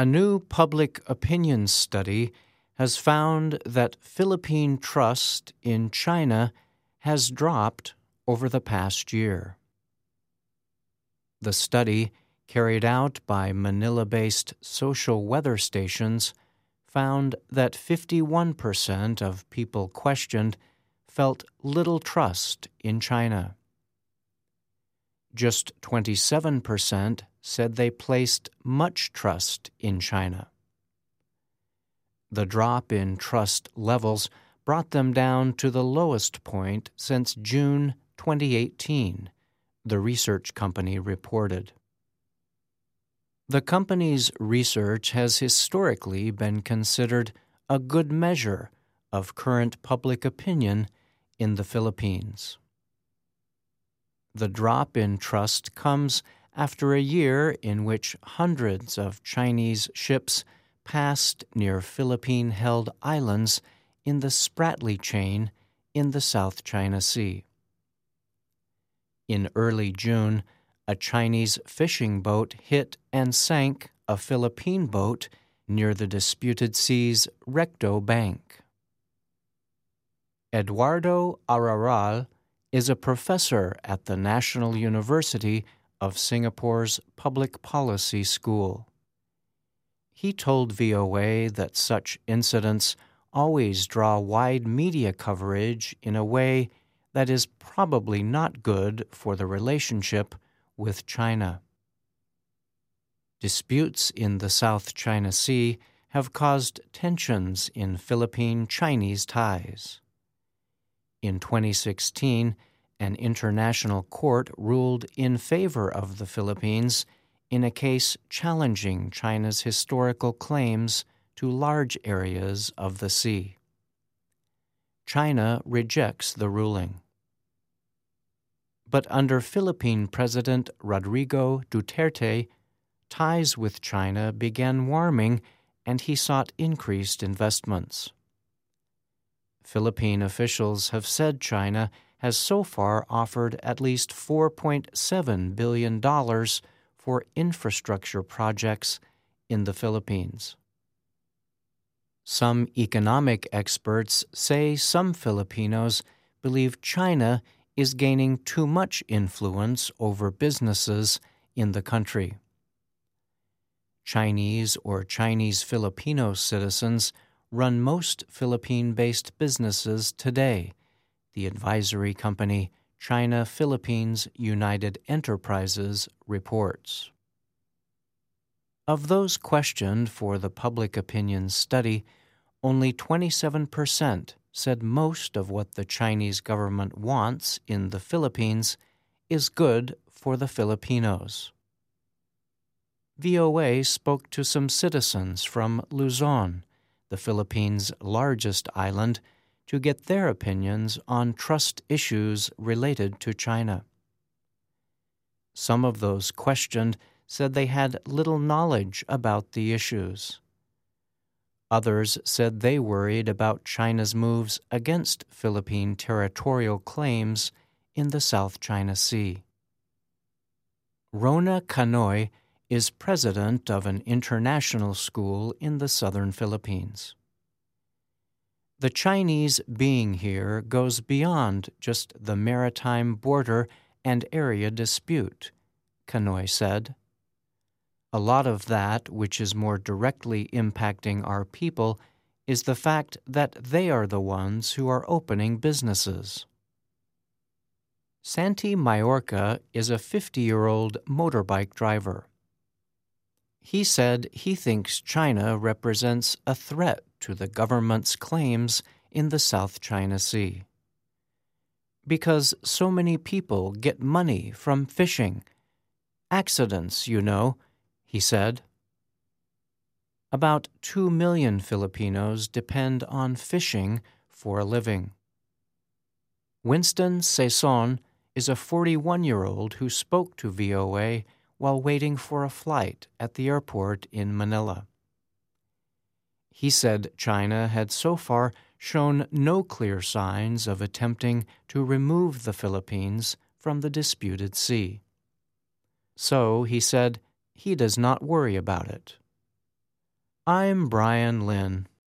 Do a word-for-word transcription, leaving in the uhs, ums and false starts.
A new public opinion study has found that Philippine trust in China has dropped over the past year. The study, carried out by Manila-based social weather stations, found that fifty-one percent of people questioned felt little trust in China. Just twenty-seven percent said they placed much trust in China. The drop in trust levels brought them down to the lowest point since June twenty eighteen, the research company reported. The company's research has historically been considered a good measure of current public opinion in the Philippines. The drop in trust comes after a year in which hundreds of Chinese ships passed near Philippine-held islands in the Spratly Chain in the South China Sea. In early June, a Chinese fishing boat hit and sank a Philippine boat near the disputed sea's Recto Bank. Eduardo Araral is a professor at the National University of Singapore's Public Policy School. He told V O A that such incidents always draw wide media coverage in a way that is probably not good for the relationship with China. Disputes in the South China Sea have caused tensions in Philippine-Chinese ties. In twenty sixteen, an international court ruled in favor of the Philippines in a case challenging China's historical claims to large areas of the sea. China rejects the ruling. But under Philippine President Rodrigo Duterte, ties with China began warming and he sought increased investments. Philippine officials have said China has so far offered at least four point seven billion dollars for infrastructure projects in the Philippines. Some economic experts say some Filipinos believe China is gaining too much influence over businesses in the country. Chinese or Chinese Filipino citizens run most Philippine-based businesses today, the advisory company China Philippines United Enterprises reports. Of those questioned for the public opinion study, only twenty-seven percent said most of what the Chinese government wants in the Philippines is good for the Filipinos. V O A spoke to some citizens from Luzon, the Philippines' largest island, to get their opinions on trust issues related to China. Some of those questioned said they had little knowledge about the issues. Others said they worried about China's moves against Philippine territorial claims in the South China Sea. Rona Canoy is president of an international school in the southern Philippines. The Chinese being here goes beyond just the maritime border and area dispute, Canoy said. A lot of that, which is more directly impacting our people, is the fact that they are the ones who are opening businesses. Santi Mayorga is a fifty-year-old motorbike driver. He said he thinks China represents a threat to the government's claims in the South China Sea. Because so many people get money from fishing. Accidents, you know, he said. About two million Filipinos depend on fishing for a living. Winston Saison is a forty-one-year-old who spoke to V O A while waiting for a flight at the airport in Manila. He said China had so far shown no clear signs of attempting to remove the Philippines from the disputed sea. So, he said, he does not worry about it. I'm Brian Lynn.